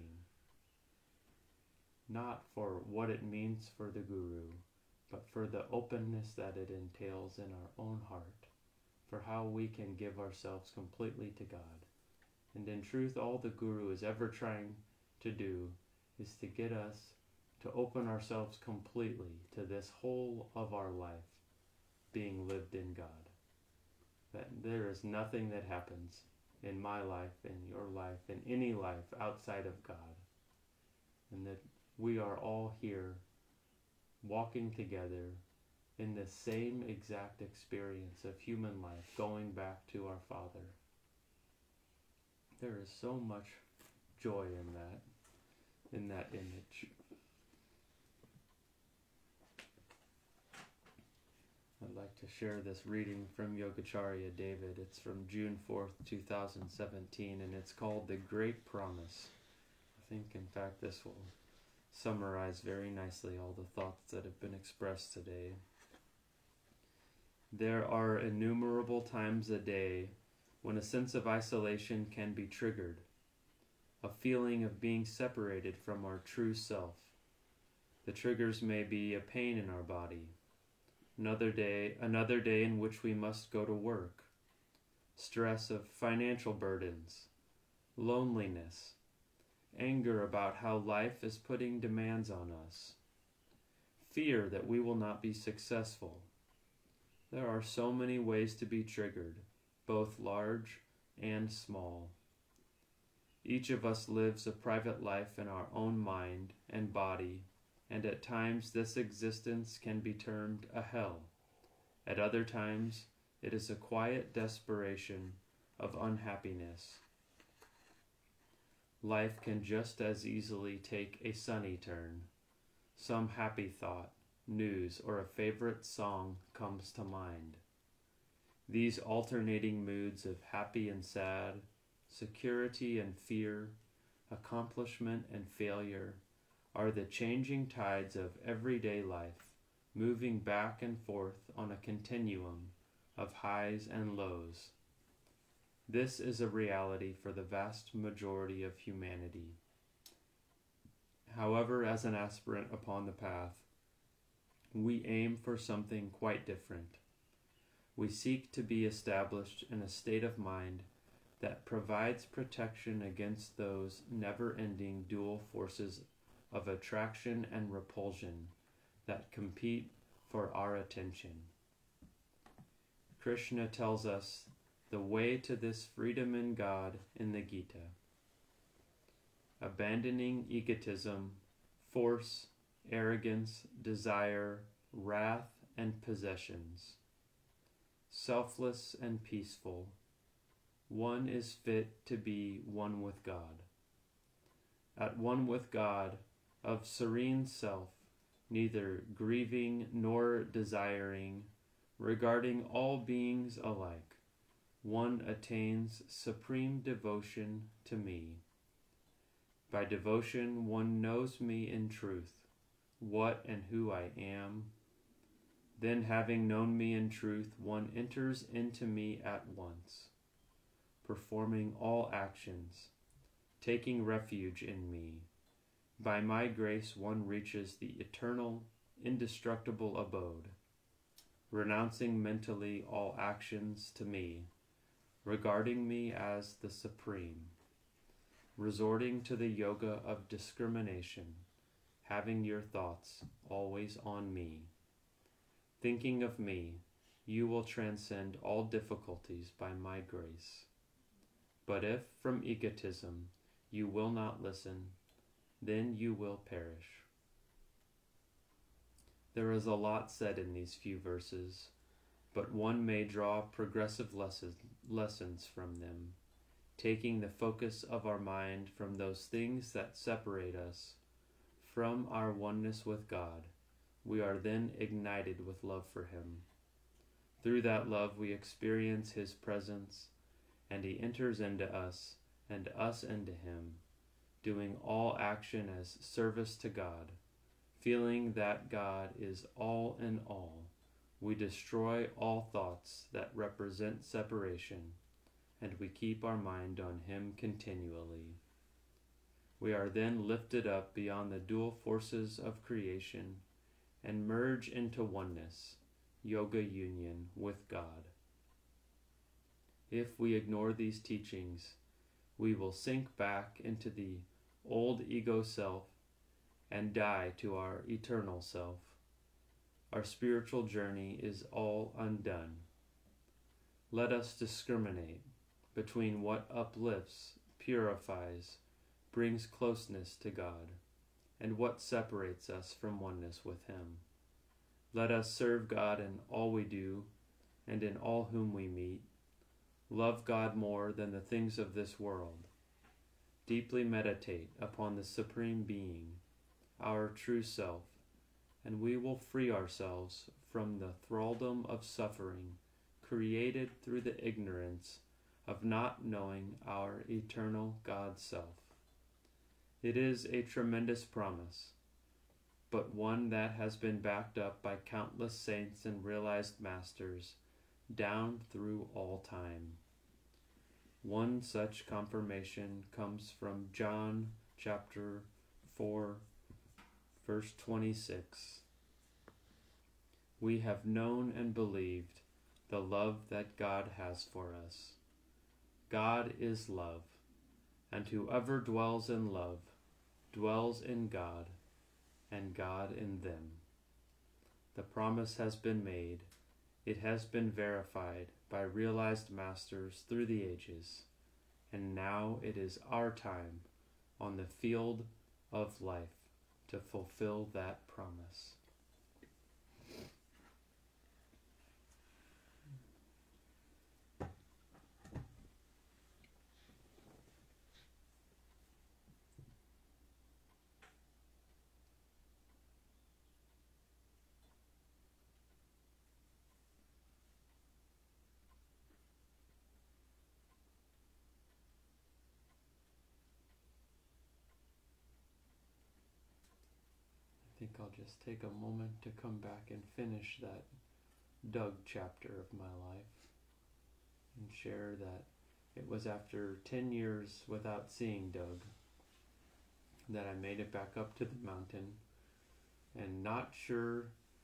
Not for what it means for the Guru, but for the openness that it entails in our own heart for how we can give ourselves completely to God. And in truth, all the Guru is ever trying to do is to get us to open ourselves completely to this whole of our life being lived in God. That there is nothing that happens in my life, in your life, in any life outside of God. And that we are all here walking together in the same exact experience of human life, going back to our Father. There is so much joy in that, in that image. I'd like to share this reading from Yogacharya David. It's from June fourth, two thousand seventeen, and it's called The Great Promise. I think, in fact, this will summarize very nicely all the thoughts that have been expressed today. There are innumerable times a day when a sense of isolation can be triggered, a feeling of being separated from our true self. The triggers may be a pain in our body, another day, another day in which we must go to work, stress of financial burdens, loneliness, anger about how life is putting demands on us, fear that we will not be successful. There are so many ways to be triggered, both large and small. Each of us lives a private life in our own mind and body, and at times this existence can be termed a hell. At other times, it is a quiet desperation of unhappiness. Life can just as easily take a sunny turn. Some happy thought, news, or a favorite song comes to mind. These alternating moods of happy and sad, security and fear, accomplishment and failure, are the changing tides of everyday life, moving back and forth on a continuum of highs and lows. This is a reality for the vast majority of humanity. However, as an aspirant upon the path, we aim for something quite different. We seek to be established in a state of mind that provides protection against those never-ending dual forces of attraction and repulsion that compete for our attention. Krishna tells us the way to this freedom in God in the Gita. Abandoning egotism, force, arrogance, desire, wrath, and possessions. Selfless and peaceful, one is fit to be one with God. At one with God, of serene self, neither grieving nor desiring, regarding all beings alike, one attains supreme devotion to me. By devotion one knows me in truth, what and who I am. Then, having known me in truth, one enters into me at once, performing all actions, taking refuge in me. By my grace one reaches the eternal, indestructible abode, renouncing mentally all actions to me, regarding me as the supreme, resorting to the yoga of discrimination, having your thoughts always on me. Thinking of me, you will transcend all difficulties by my grace. But if from egotism you will not listen, then you will perish. There is a lot said in these few verses, but one may draw progressive lesson, lessons from them, taking the focus of our mind from those things that separate us from our oneness with God. We are then ignited with love for Him. Through that love we experience His presence, and He enters into us, and us into Him, doing all action as service to God. Feeling that God is all in all, we destroy all thoughts that represent separation, and we keep our mind on Him continually. We are then lifted up beyond the dual forces of creation and merge into oneness, yoga union with God. If we ignore these teachings, we will sink back into the old ego self and die to our eternal self. Our spiritual journey is all undone. Let us discriminate between what uplifts, purifies, brings closeness to God, and what separates us from oneness with Him. Let us serve God in all we do and in all whom we meet. Love God more than the things of this world. Deeply meditate upon the Supreme Being, our true self, and we will free ourselves from the thraldom of suffering created through the ignorance of not knowing our eternal God Self. It is a tremendous promise, but one that has been backed up by countless saints and realized masters down through all time. One such confirmation comes from John chapter four, verse twenty-six. We have known and believed the love that God has for us. God is love, and whoever dwells in love dwells in God, and God in them. The promise has been made. It has been verified by realized masters through the ages, and now it is our time on the field of life to fulfill that promise. I think I'll just take a moment to come back and finish that Doug chapter of my life and share that it was after ten years without seeing Doug that I made it back up to the mountain, and not sure.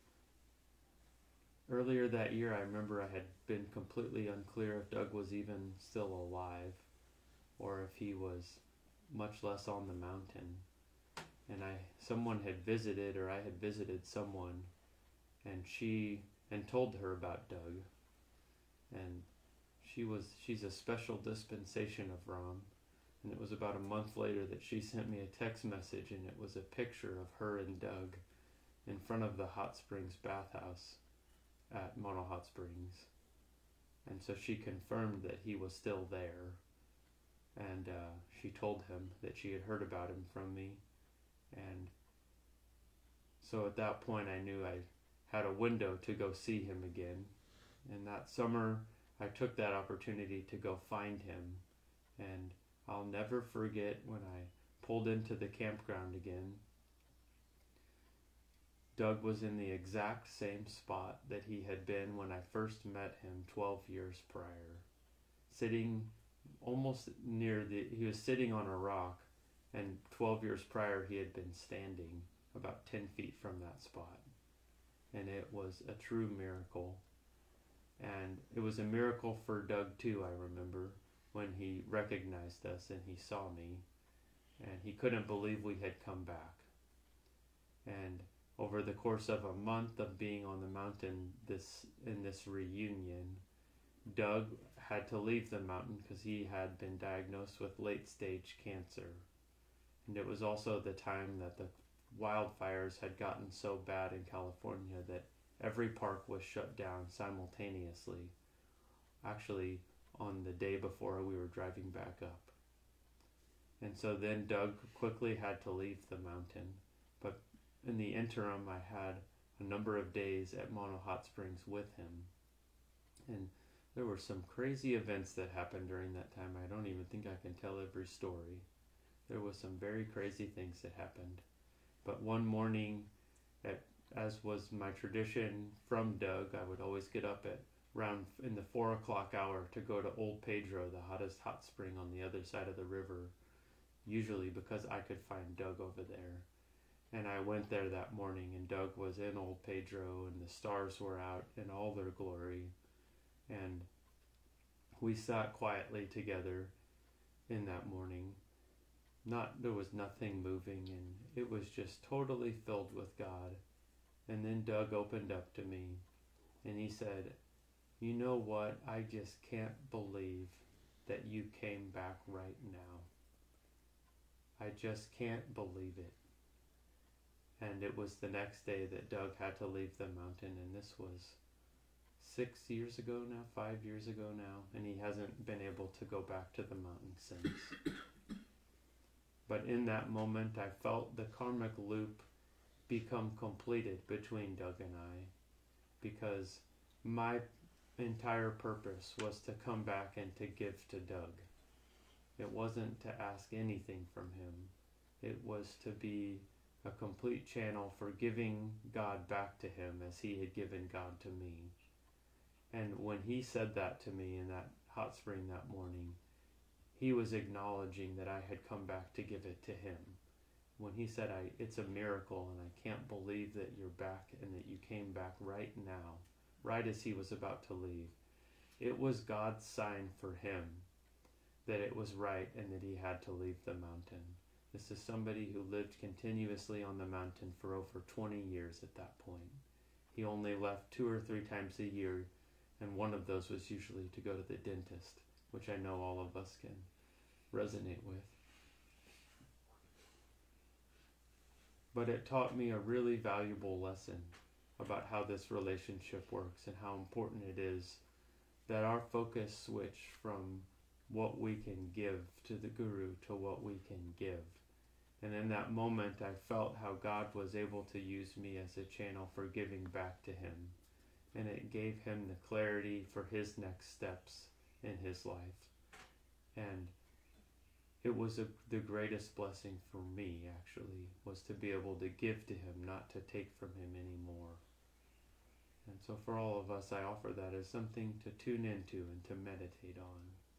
Earlier that year I remember I had been completely unclear if Doug was even still alive or if he was much less on the mountain. And I, someone had visited, or I had visited someone, and she, and told her about Doug, and she was, she's a special dispensation of Ram, and it was about a month later that she sent me a text message, and it was a picture of her and Doug in front of the Hot Springs bathhouse at Mono Hot Springs, and so she confirmed that he was still there, and uh, she told him that she had heard about him from me. And so at that point I knew I had a window to go see him again. And that summer I took that opportunity to go find him. And I'll never forget when I pulled into the campground again. Doug was in the exact same spot that he had been when I first met him twelve years prior. Sitting almost near the, he was sitting on a rock. And twelve years prior, he had been standing about ten feet from that spot. And it was a true miracle. And it was a miracle for Doug, too, I remember, when he recognized us and he saw me. And he couldn't believe we had come back. And over the course of a month of being on the mountain this in this reunion, Doug had to leave the mountain because he had been diagnosed with late-stage cancer. And it was also the time that the wildfires had gotten so bad in California that every park was shut down simultaneously, actually on the day before we were driving back up. And so then Doug quickly had to leave the mountain, but in the interim I had a number of days at Mono Hot Springs with him. And there were some crazy events that happened during that time. I don't even think I can tell every story. There was some very crazy things that happened. But one morning, at, as was my tradition from Doug, I would always get up at around in the four o'clock hour to go to Old Pedro, the hottest hot spring on the other side of the river, usually because I could find Doug over there. And I went there that morning, and Doug was in Old Pedro, and the stars were out in all their glory. And we sat quietly together in that morning. Not there was nothing moving, and it was just totally filled with God. And then Doug opened up to me and he said, "You know what? I just can't believe that you came back right now. I just can't believe it." And it was the next day that Doug had to leave the mountain, and this was six years ago now, five years ago now, and he hasn't been able to go back to the mountain since. But in that moment, I felt the karmic loop become completed between Doug and I, because my entire purpose was to come back and to give to Doug. It wasn't to ask anything from him. It was to be a complete channel for giving God back to him as he had given God to me. And when he said that to me in that hot spring that morning, he was acknowledging that I had come back to give it to him. When he said, I, it's a miracle and I can't believe that you're back and that you came back right now, right as he was about to leave, it was God's sign for him that it was right and that he had to leave the mountain. This is somebody who lived continuously on the mountain for over twenty years at that point. He only left two or three times a year, and one of those was usually to go to the dentist, which I know all of us can resonate with. But it taught me a really valuable lesson about how this relationship works and how important it is that our focus switch from what we can give to the Guru to what we can give. And in that moment, I felt how God was able to use me as a channel for giving back to him. And it gave him the clarity for his next steps in his life. And it was a, the greatest blessing for me, actually, was to be able to give to him, not to take from him anymore. And so for all of us, I offer that as something to tune into and to meditate on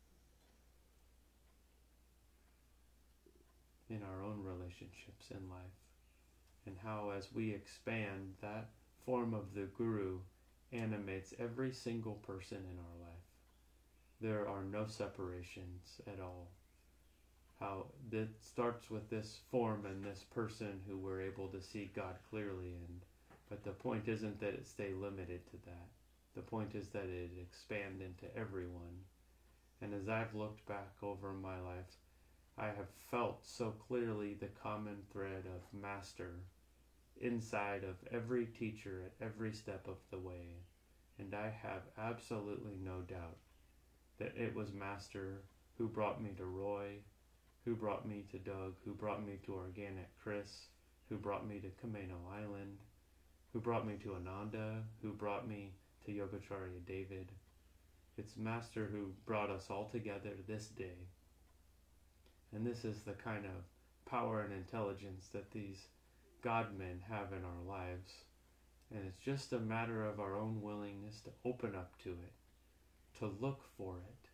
in our own relationships in life, and how as we expand, that form of the Guru animates every single person in our life. There are no separations at all. How that starts with this form and this person who we're able to see God clearly in, but the point isn't that it stay limited to that. The point is that it expand into everyone. And as I've looked back over my life, I have felt so clearly the common thread of master inside of every teacher at every step of the way. And I have absolutely no doubt that it was Master who brought me to Roy, who brought me to Doug, who brought me to Organic Chris, who brought me to Kameno Island, who brought me to Ananda, who brought me to Yogacharya David. It's Master who brought us all together this day. And this is the kind of power and intelligence that these God-men have in our lives. And it's just a matter of our own willingness to open up to it, to look for it,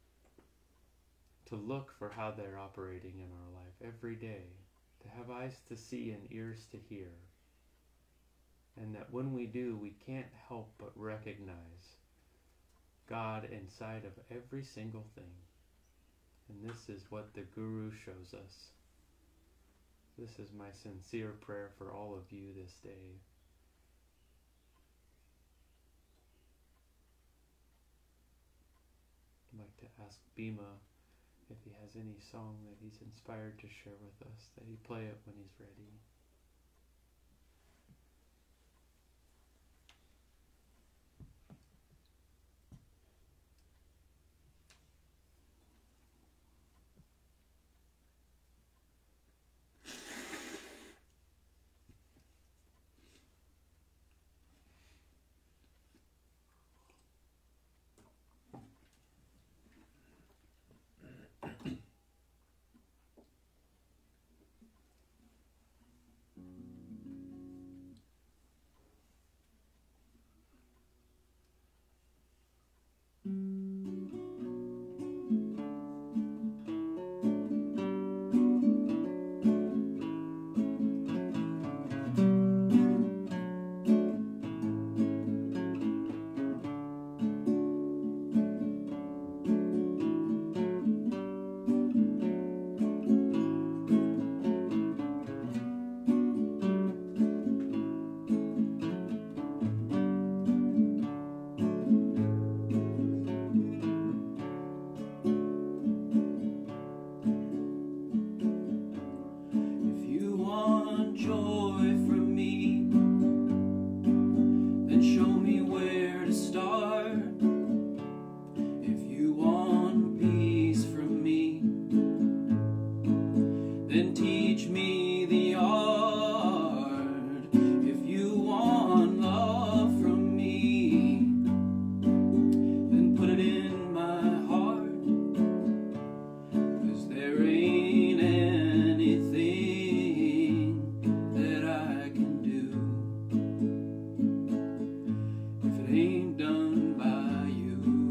to look for how they're operating in our life every day, to have eyes to see and ears to hear. And that when we do, we can't help but recognize God inside of every single thing. And this is what the Guru shows us. This is my sincere prayer for all of you this day. I'd like to ask Bhima if he has any song that he's inspired to share with us, that he play it when he's ready. me the art. If you want love from me, then put it in my heart. 'Cause there ain't anything that I can do if it ain't done by you.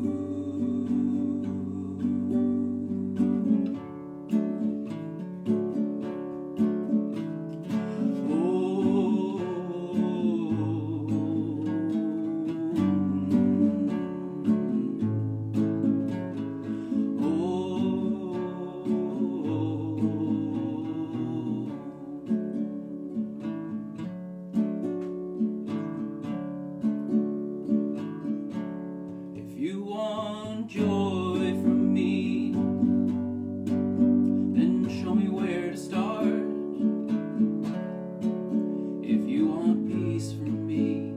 If you want joy from me, then show me where to start. If you want peace from me,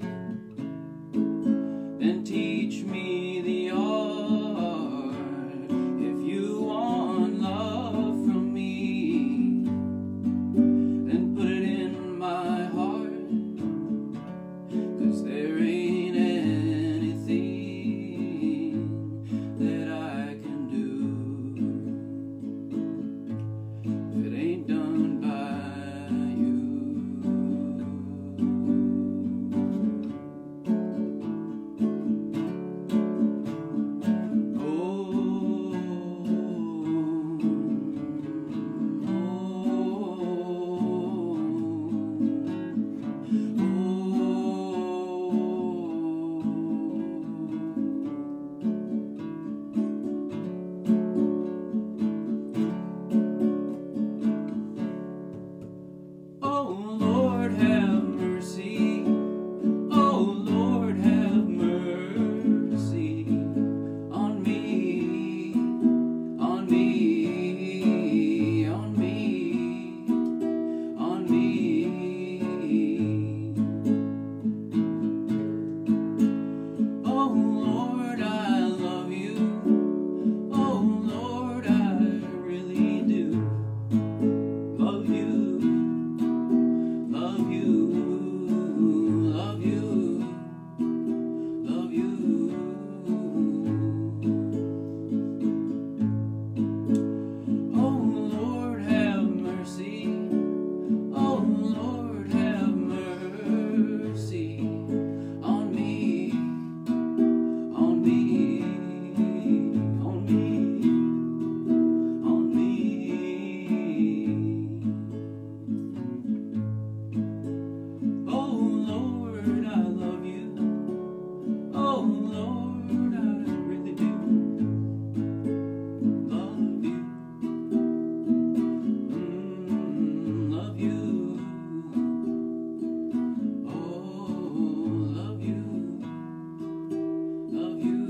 then teach me the art. If you want love from me, then put it in my heart. 'Cause there ain't anything that I can do if it ain't done by you. Oh Lord, have mercy. Oh Lord, have mercy on me, on me, on me, on me. Oh Lord, I love you. Oh Lord, I really do love you. Love you, love you, love you. Oh Lord, have mercy. Oh Lord, have mercy on me, on me, on me, on me. Oh Lord, I love you. Oh Lord, I really do love you. Mm, love you. Oh, love you. Love you.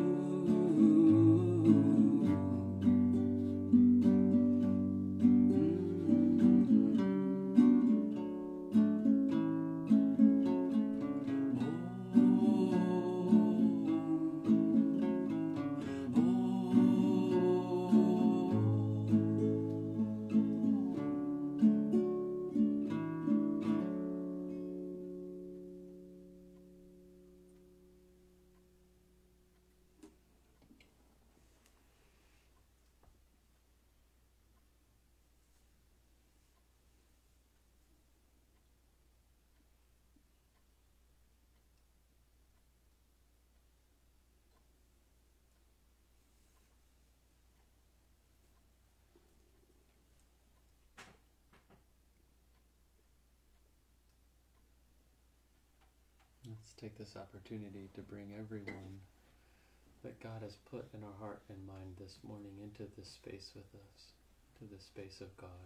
Let's take this opportunity to bring everyone that God has put in our heart and mind this morning into this space with us, to the space of God.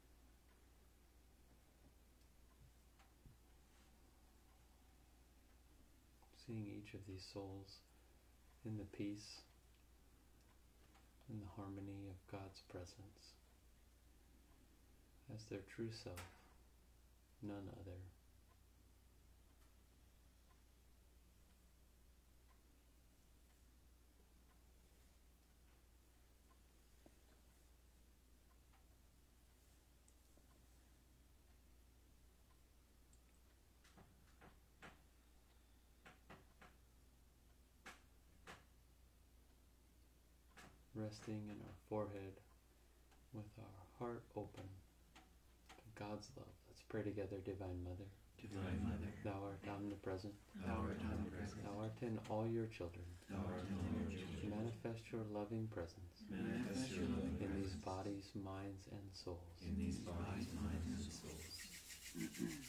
Seeing each of these souls in the peace, in the harmony of God's presence, as their true self, none other. resting in our forehead with our heart open to God's love. Let's pray together, Divine Mother. Divine Mother, Thou art omnipresent. Thou art omnipresent. Thou art in all your children. Thou art in all your children. Manifest your loving presence Manifest your loving in these presence bodies, minds, and souls. in these bodies, minds, and souls.